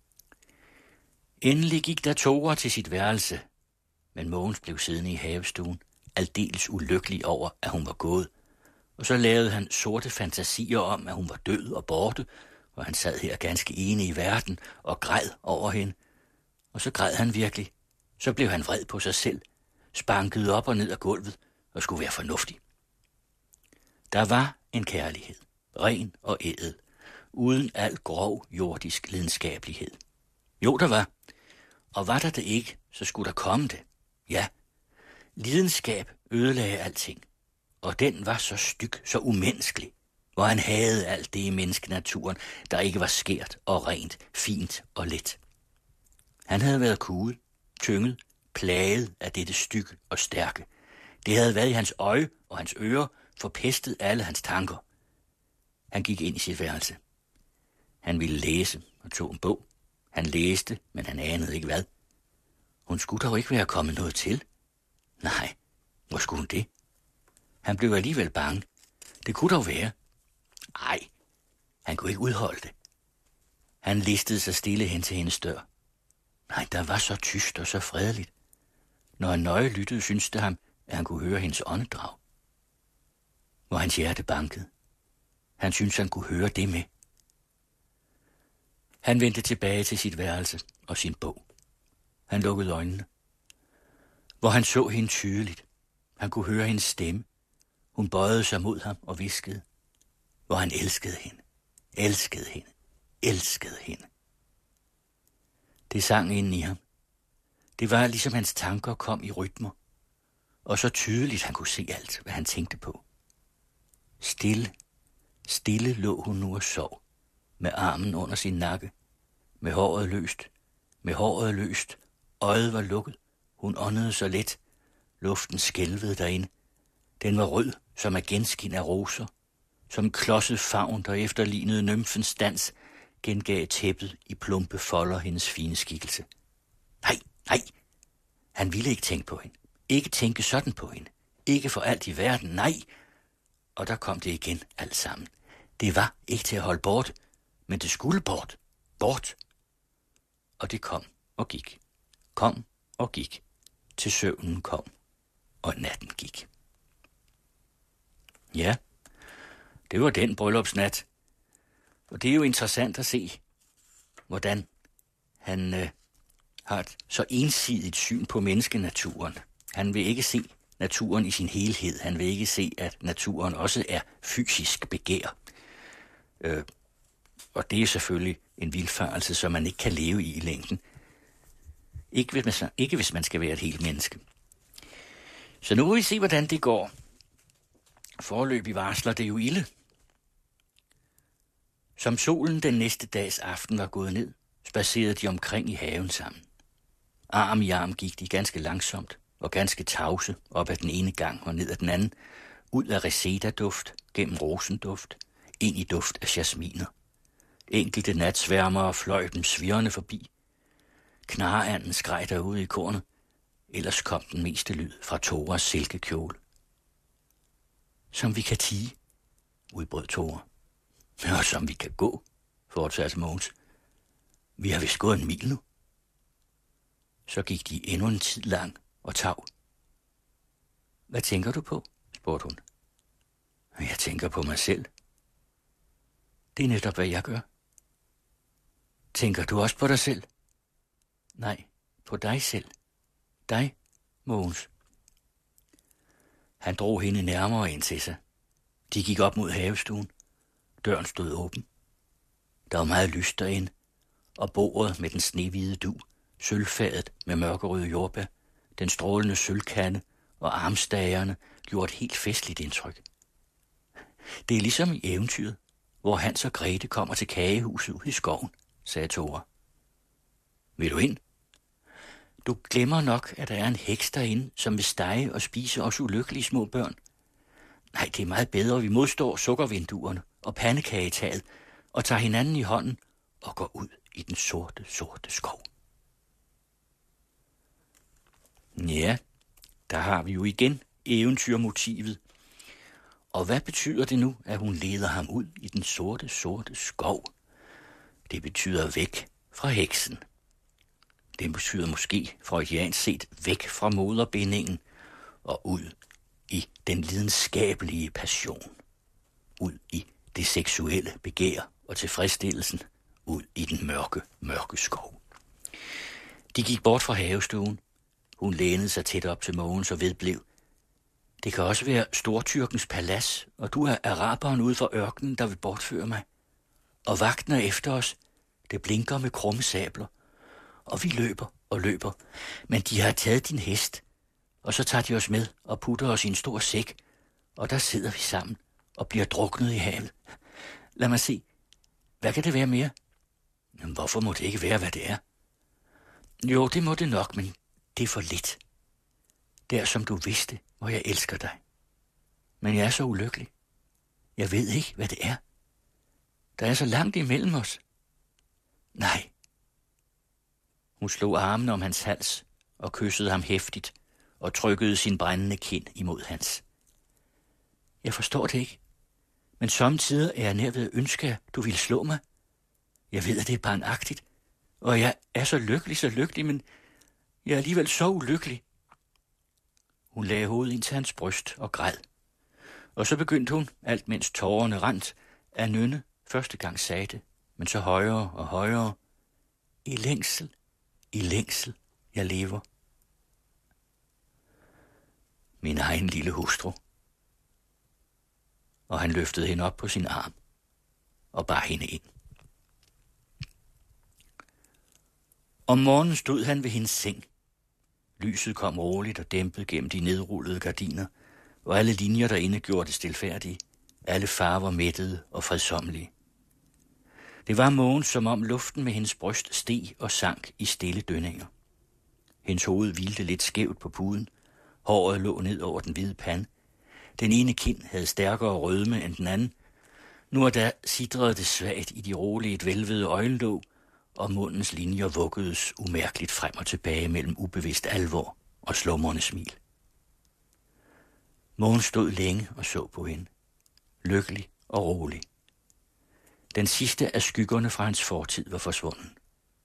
Endelig gik der Tore til sit værelse, men Mogens blev siddende i havestuen, aldeles ulykkelig over, at hun var gået, og så lavede han sorte fantasier om, at hun var død og borte, og han sad her ganske ene i verden og græd over hende. Og så græd han virkelig. Så blev han vred på sig selv, spankede op og ned af gulvet og skulle være fornuftig. Der var en kærlighed, ren og ædel, uden al grov jordisk lidenskabelighed. Jo, der var. Og var der det ikke, så skulle der komme det. Ja, lidenskab ødelagde alting. Og den var så styg, så umenneskelig, hvor han havde alt det i menneskenaturen, der ikke var skært og rent, fint og let. Han havde været kuget, tynget, plaget af dette stykke og stærke. Det havde været i hans øje og hans ører, forpestet alle hans tanker. Han gik ind i sit værelse. Han ville læse og tog en bog. Han læste, men han anede ikke hvad. Hun skulle dog ikke være kommet noget til. Nej, hvor skulle hun det? Han blev alligevel bange. Det kunne dog være. Ej, han kunne ikke udholde det. Han listede sig stille hen til hendes dør. Nej, der var så tyst og så fredeligt. Når han nøje lyttede, syntes det ham, at han kunne høre hendes åndedrag. Hvor hans hjerte bankede. Han syntes, han kunne høre det med. Han vendte tilbage til sit værelse og sin bog. Han lukkede øjnene, hvor han så hende tydeligt. Han kunne høre hendes stemme. Hun bøjede sig mod ham og hviskede, hvor han elskede hende, elskede hende, elskede hende. Det sang inden i ham. Det var ligesom hans tanker kom i rytmer, og så tydeligt han kunne se alt, hvad han tænkte på. Stille, stille lå hun nu og sov, med armen under sin nakke, med håret løst, øjet var lukket, hun åndede så let, luften skælvede derinde. Den var rød, som af genskin af roser, som klodset favn, der efterlignede nymfens dans, gengav tæppet i plumpe folder hendes fine skikkelse. Nej, han ville ikke tænke på hende, ikke tænke sådan på hende, ikke for alt i verden, nej. Og der kom det igen alt sammen. Det var ikke til at holde bort, men det skulle bort. Og det kom og gik, til søvnen kom, og natten gik. Ja, det var den bryllupsnat. Og det er jo interessant at se, hvordan han har et så ensidigt syn på menneskenaturen. Han vil ikke se naturen i sin helhed. Han vil ikke se, at naturen også er fysisk begær. Og det er selvfølgelig en vildfarelse, som man ikke kan leve i længden. Ikke hvis man skal være et helt menneske. Så nu vil vi se, hvordan det går. Foreløbig varsler det jo ilde. Som solen den næste dags aften var gået ned, spacerede de omkring i haven sammen. Arm i arm gik de ganske langsomt og ganske tavse op ad den ene gang og ned ad den anden, ud af reseda-duft, gennem rosenduft, ind i duft af jasminer. Enkelte natsværmere fløj dem svirrende forbi. Knaranden skreg derude i kornet, ellers kom den meste lyd fra Toras silkekjole. Som vi kan tie, udbrød Tora. Og som vi kan gå, fortsatte Mogens. Vi har vist gået en mil nu. Så gik de endnu en tid lang og tav. Hvad tænker du på? Spurgte hun. Jeg tænker på mig selv. Det er netop, hvad jeg gør. Tænker du også på dig selv? Nej, på dig selv. Dig, Mogens. Han drog hende nærmere ind til sig. De gik op mod havestuen. Døren stod åben. Der var meget lyst derinde, og bordet med den snehvide dug, sølvfadet med mørkerøde jordbær, den strålende sølvkande og armstagerne gjorde et helt festligt indtryk. Det er ligesom i eventyret, hvor Hans og Grete kommer til kagehuset ude i skoven, sagde Tora. Vil du ind? Du glemmer nok, at der er en heks derinde, som vil stege og spise os ulykkelige små børn. Nej, det er meget bedre, vi modstår sukkervinduerne og pandekagetaget og tager hinanden i hånden og går ud i den sorte skov. Ja, der har vi jo igen eventyrmotivet. Og hvad betyder det nu, at hun leder ham ud i den sorte skov? Det betyder væk fra heksen. Det betyder måske freudiansk set væk fra moderbindingen og ud i den lidenskabelige passion. Ud i det seksuelle begær og tilfredsstillelsen. Ud i den mørke skov. De gik bort fra havestuen. Hun lænede sig tæt op til Mogens og vedblev. Det kan også være Stortyrkens palads, og du er araberen ude for ørkenen, der vil bortføre mig. Og vagten er efter os. Det blinker med krumme sabler. Og vi løber, men de har taget din hest. Og så tager de os med og putter os i en stor sæk. Og der sidder vi sammen og bliver druknet i havet. Lad mig se. Hvad kan det være mere? Men hvorfor må det ikke være, hvad det er? Jo, det må det nok, men det er for lidt. Det er, som du vidste, hvor jeg elsker dig. Men jeg er så ulykkelig. Jeg ved ikke, hvad det er. Der er så langt imellem os. Nej. Hun slog armen om hans hals og kyssede ham heftigt og trykkede sin brændende kind imod hans. Jeg forstår det ikke, men samtidig er jeg nær ved at ønske, at du ville slå mig. Jeg ved, at det er barnagtigt, og jeg er så lykkelig, men jeg er alligevel så ulykkelig. Hun lagde hovedet ind til hans bryst og græd. Og så begyndte hun, alt mens tårerne randt, at nynne første gang sagde det, men så højere og højere. I længsel, jeg lever. Min egen lille hustru. Og han løftede hende op på sin arm og bar hende ind. Om morgenen stod han ved hendes seng. Lyset kom roligt og dæmpet gennem de nedrullede gardiner, og alle linjer derinde gjorde det stilfærdige. Alle farver mættede og fredsommelige. Det var Mogens, som om luften med hendes bryst steg og sank i stille dønninger. Hendes hoved hvilte lidt skævt på puden. Håret lå ned over den hvide pande. Den ene kind havde stærkere rødme end den anden. Nu og da sidrede det svagt i de rolige, dvælvede øjenlåg, og mundens linjer vuggedes umærkeligt frem og tilbage mellem ubevidst alvor og slumrende smil. Mogens stod længe og så på hende, lykkelig og rolig. Den sidste af skyggerne fra hans fortid var forsvunden.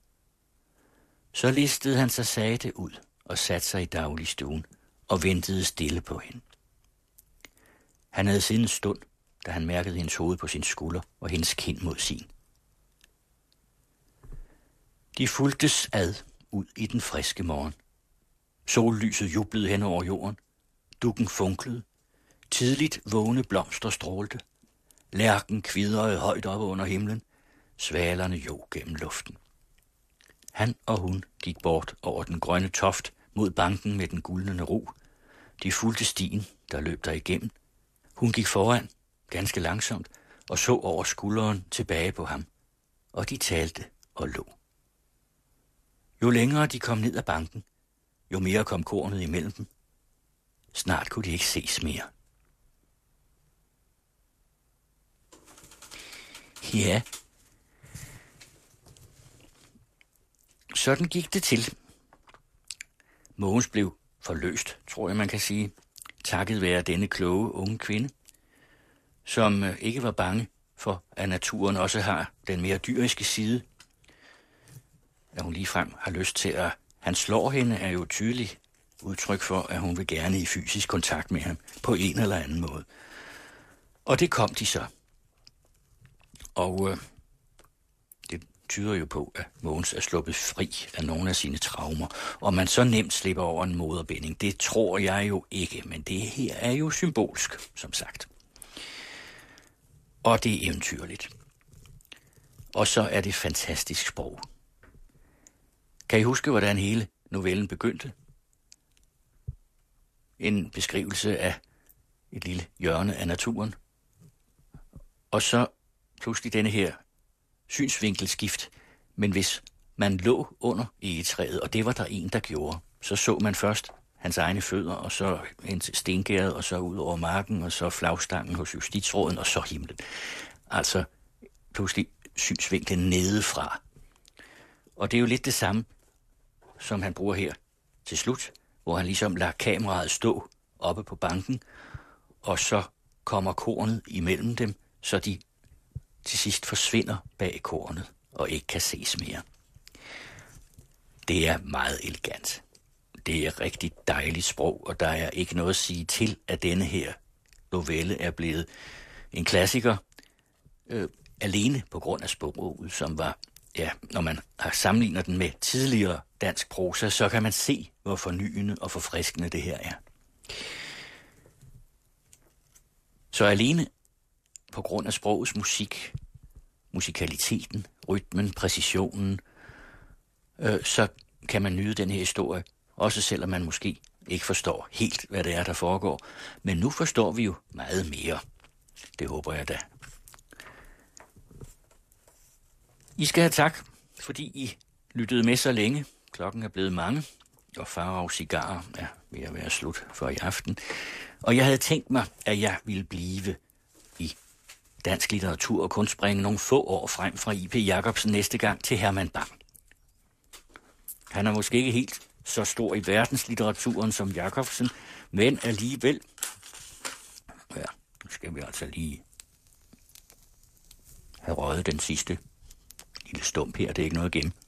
Så listede han sig sagte ud og satte sig i dagligstuen og ventede stille på hende. Han havde siddet en stund, da han mærkede hendes hoved på sin skulder og hendes kind mod sin. De fulgtes ad ud i den friske morgen. Sollyset jublede hen over jorden. Dukken funklede. Tidligt vågne blomster strålte. Lærken kvidrede højt op under himlen. Svalerne jog gennem luften. Han og hun gik bort over den grønne toft mod banken med den guldne ro. De fulgte stien, der løb der igennem. Hun gik foran, ganske langsomt, og så over skulderen tilbage på ham. Og de talte og lå. Jo længere de kom ned ad banken, jo mere kom kornet imellem dem. Snart kunne de ikke ses mere. Ja, sådan gik det til. Mogens blev forløst, tror jeg man kan sige, takket være denne kloge unge kvinde, som ikke var bange for, at naturen også har den mere dyriske side. At hun ligefrem har lyst til at han slår hende, er jo tydeligt udtryk for, at hun vil gerne i fysisk kontakt med ham på en eller anden måde. Og det kom de så. Og det tyder jo på, at Mogens er sluppet fri af nogle af sine traumer, og man så nemt slipper over en moderbinding. Det tror jeg jo ikke, men det her er jo symbolsk, som sagt. Og det er eventyrligt. Og så er det fantastisk sprog. Kan I huske, hvordan hele novellen begyndte? En beskrivelse af et lille hjørne af naturen. Og så pludselig denne her synsvinkelskift. Men hvis man lå under egetræet, og det var der en, der gjorde, så man først hans egne fødder, og så en stengærde, og så ud over marken, og så flagstangen hos justitsråden, og så himlen. Altså pludselig synsvinklen nedefra. Og det er jo lidt det samme, som han bruger her til slut, hvor han ligesom lader kameraet stå oppe på banken, og så kommer kornet imellem dem, så de til sidst forsvinder bag kornet og ikke kan ses mere. Det er meget elegant. Det er rigtig dejligt sprog, og der er ikke noget at sige til, at denne her novelle er blevet en klassiker alene på grund af sproget, som var, ja, når man har sammenligner den med tidligere dansk prosa, så kan man se, hvor fornyende og forfriskende det her er. Så alene på grund af sprogets musik, musikaliteten, rytmen, præcisionen, så kan man nyde den her historie, også selvom man måske ikke forstår helt, hvad det er, der foregår. Men nu forstår vi jo meget mere. Det håber jeg da. I skal have tak, fordi I lyttede med så længe. Klokken er blevet mange, og Faraos Cigarer er ved at være slut for i aften. Og jeg havde tænkt mig, at jeg ville blive i dansk litteratur og kun springe nogle få år frem fra I.P. Jacobsen næste gang til Herman Bang. Han er måske ikke helt så stor i verdenslitteraturen som Jacobsen, men alligevel... Ja, nu skal vi altså lige have røget den sidste lille stump her. Det er ikke noget at gemme.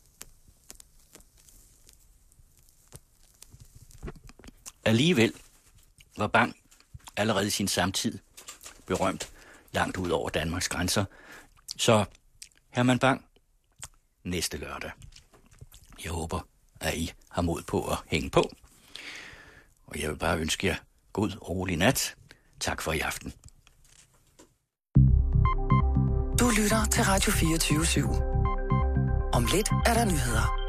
Alligevel var Bang allerede i sin samtid berømt langt ud over Danmarks grænser, så Herman Bang næste lørdag. Jeg håber, at I har mod på at hænge på. Og jeg vil bare ønske jer god og rolig nat. Tak for i aften. Du lytter til Radio 24/7. Om lidt er der nyheder.